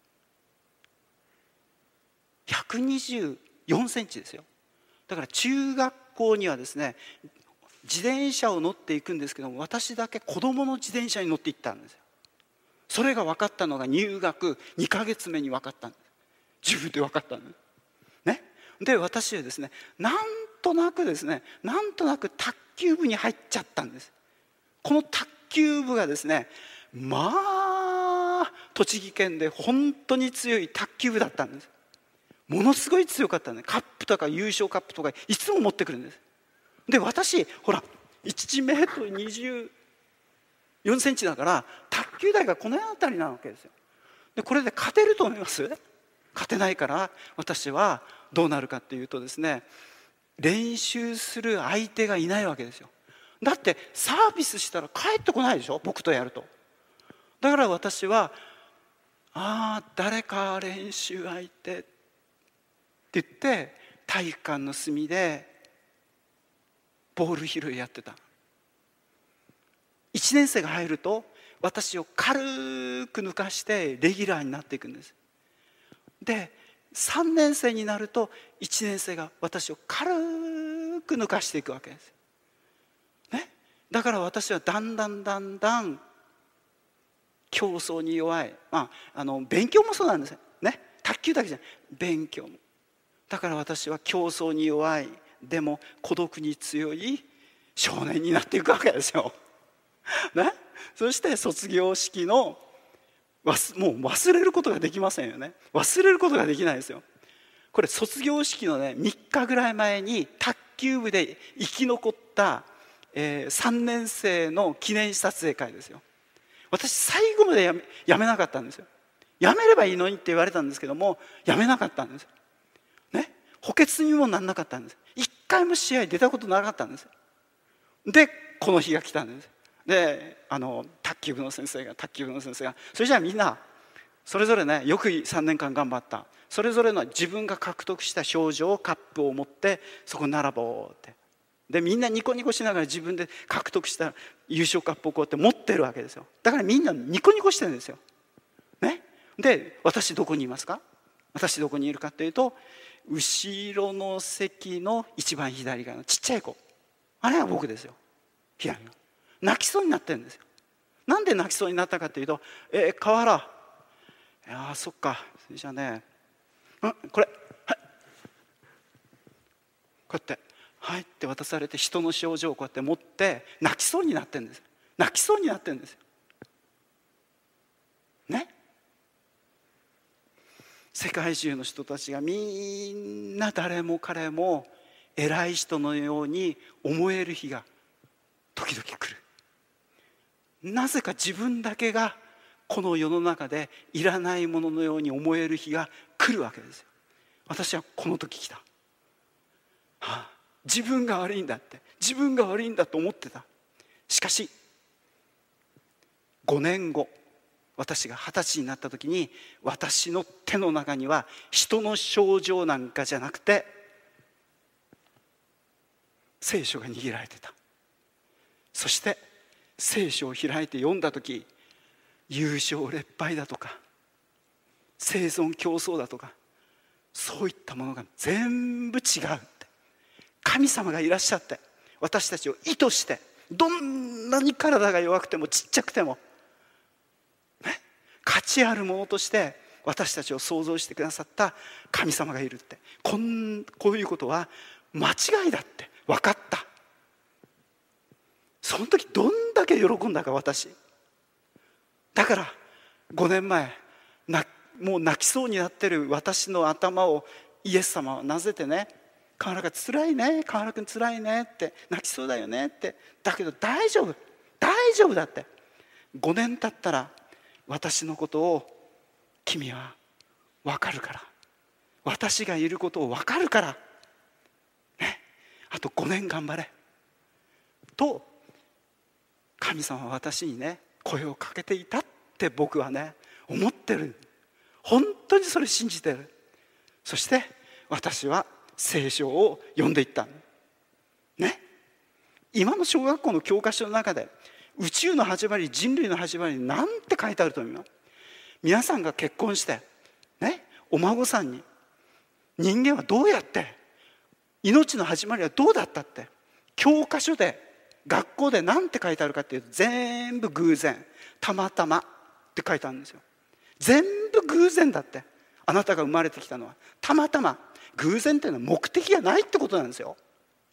ひゃくにじゅうよんセンチですよ。だから中学校にはですね自転車を乗っていくんですけども、私だけ子供の自転車に乗って行ったんですよ。それが分かったのが入学にかげつめに分かったんです。自分で分かったんですね。で私はですねなんとなくですねなんとなく卓球部に入っちゃったんです。この卓球部がですねまあ栃木県で本当に強い卓球部だったんです。ものすごい強かったね。カップとか優勝カップとかいつも持ってくるんです。で私ほらいちメートルにじゅうよんセンチだから卓球台がこの辺あたりなわけですよ。でこれで勝てると思います？ 勝てないから私はどうなるかっていうとですね、練習する相手がいないわけですよ。だってサービスしたら帰ってこないでしょ、僕とやると。だから私はああ誰か練習相手って言って体育館の隅でボール拾いやってた。いちねん生が入ると私を軽く抜かしてレギュラーになっていくんです。でさんねん生になるといちねん生が私を軽く抜かしていくわけです、ね、だから私はだんだんだんだん競争に弱い、まあ、あの勉強もそうなんですよ、ね、卓球だけじゃない、勉強も。だから私は競争に弱い、でも孤独に強い少年になっていくわけですよ、ね、そして卒業式のもう忘れることができませんよね。忘れることができないですよ。これ卒業式のねみっかぐらい前に卓球部で生き残った、えー、さんねん生の記念撮影会ですよ。私最後までやめ、やめなかったんですよ。やめればいいのにって言われたんですけども、やめなかったんですよ、ね、補欠にもなんなかったんです。一回も試合出たことなかったんです。でこの日が来たんです。であの卓球部の先生が卓球部の先生がそれじゃあみんなそれぞれねよくさんねんかん頑張った、それぞれの自分が獲得した賞状カップを持ってそこに並ぼうって。でみんなニコニコしながら自分で獲得した優勝カップをこうやって持ってるわけですよ。だからみんなニコニコしてるんですよ、ね、で私どこにいますか。私どこにいるかというと後ろの席の一番左側のちっちゃい子、あれは僕ですよ。左の泣きそうになってるんですよ。なんで泣きそうになったかというと、えー、河原、いやそっか、それじゃあね、うん、これ、はい、こうやってはいって渡されて人の症状をこうやって持って泣きそうになってるんです。泣きそうになってるんですよね。世界中の人たちがみんな誰も彼も偉い人のように思える日が時々来る。なぜか自分だけがこの世の中でいらないもののように思える日が来るわけですよ。私はこの時来た、はあ、自分が悪いんだって自分が悪いんだと思ってた。しかしごねんご私が二十歳になった時に私の手の中には人の症状なんかじゃなくて聖書が握られてた。そして聖書を開いて読んだ時、優勝劣敗だとか生存競争だとかそういったものが全部違うって、神様がいらっしゃって私たちを意図してどんなに体が弱くてもちっちゃくても、ね、価値あるものとして私たちを創造してくださった神様がいるって、こんこういうことは間違いだって分かった。その時どんだけ喜んだか私。だからごねんまえなもう泣きそうになってる私の頭をイエス様はなぜてね、河原がつらいね、河原君つらいねって泣きそうだよねって、だけど大丈夫大丈夫だって、ごねん経ったら私のことを君は分かるから、私がいることを分かるから、ね、あとごねん頑張れと神様は私にね声をかけていたって僕はね思ってる。本当にそれ信じてる。そして私は聖書を読んでいったね。今の小学校の教科書の中で宇宙の始まり人類の始まりに何て書いてあると思います？皆さんが結婚してねお孫さんに人間はどうやって命の始まりはどうだったって教科書で学校で何て書いてあるかっていうと全部偶然たまたまって書いてあるんですよ。全部偶然だって。あなたが生まれてきたのはたまたま。偶然っていうのは目的がないってことなんですよ。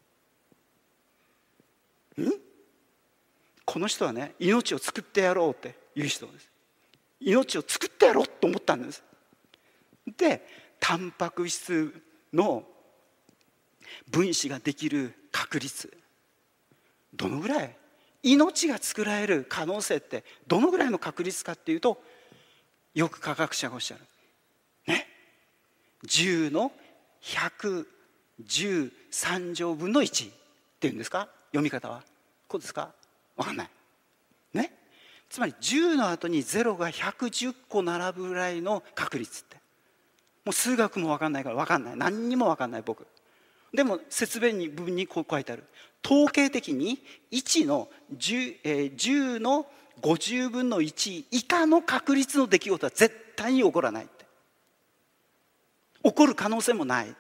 んこの人はね命を作ってやろうっていう人です。命を作ってやろうと思ったんです。でタンパク質の分子ができる確率どのぐらい、命が作られる可能性ってどのぐらいの確率かっていうと、よく科学者がおっしゃるね、 じゅうのひゃくじゅうさん乗分のいちっていうんですか、読み方はこうですか、分かんないね。つまりじゅうの後にゼロがひゃくじゅっこ並ぶぐらいの確率って、もう数学も分かんないから分かんない、何にも分かんない僕。でも説明文にこう書いてある。統計的にいちの 10,、えー、じゅうのごじゅうぶんのいち以下の確率の出来事は絶対に起こらないって、起こる可能性もないって。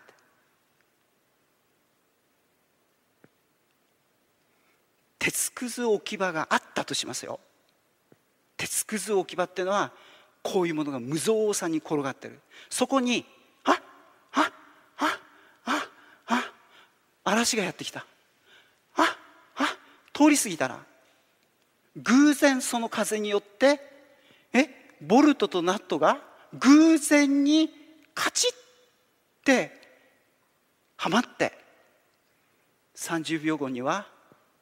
鉄くず置き場があったとしますよ。鉄くず置き場っていうのはこういうものが無造作に転がってる。そこにあっあっあっあっあっ嵐がやってきた、あっあっ通り過ぎたら、偶然その風によってえボルトとナットが偶然にカチッってはまって、さんじゅうびょうごには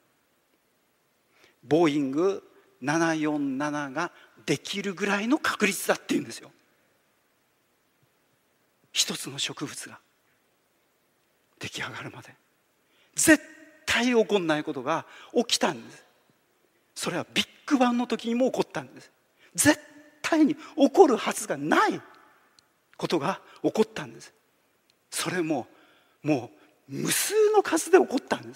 ボーイングななよんななができるぐらいの確率だっていうんですよ。一つの植物が出来上がるまで絶対起こんないことが起きたんです。それはビッグバンの時にも起こったんです。絶対に起こるはずがないことが起こったんです。それももう無数の数で起こったんです。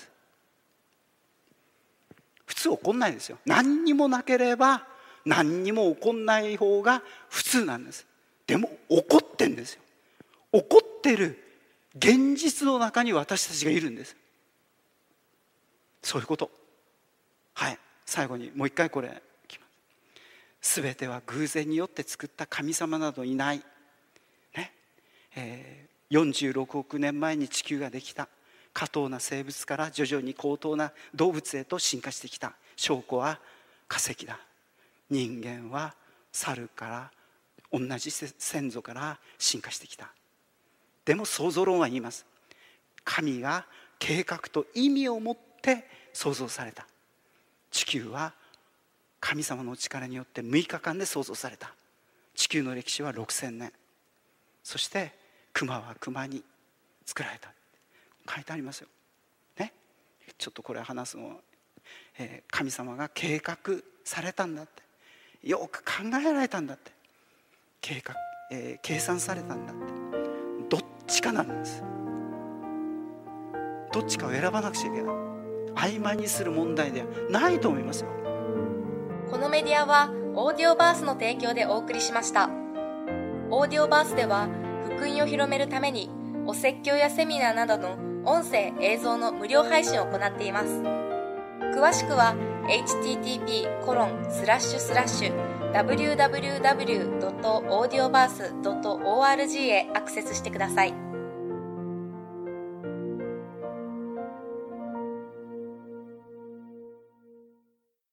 普通起こんないですよ。何にもなければ何にも起こんない方が普通なんです。でも起こってんですよ。起こってる現実の中に私たちがいるんです。そういうこと。はい、最後にもう一回これ。すべては偶然によって作った神様などいない、ねえー、よんじゅうろくおくねんまえに地球ができた。下等な生物から徐々に高等な動物へと進化してきた。証拠は化石だ。人間は猿から同じ先祖から進化してきた。でも創造論は言います。神が計画と意味を持って創造された。地球は神様の力によってむいかかんで創造された。地球の歴史はろくせんねん。そして熊は熊に作られた。書いてありますよ、ね、ちょっとこれ話すの、えー、神様が計画されたんだって、よく考えられたんだって、計画、えー、計算されたんだって。どっちかなんです。どっちかを選ばなくちゃいけない。曖昧にする問題ではないと思いますよ。 このメディアはオーディオバースの提供でお送りしました。オーディオバースでは福音を広めるためにお説教やセミナーなどの音声映像の無料配信を行っています。詳しくは エイチティーティーピーコロンスラッシュスラッシュダブリューダブリューダブリュードットオーディオバースドットオーアールジー へアクセスしてください。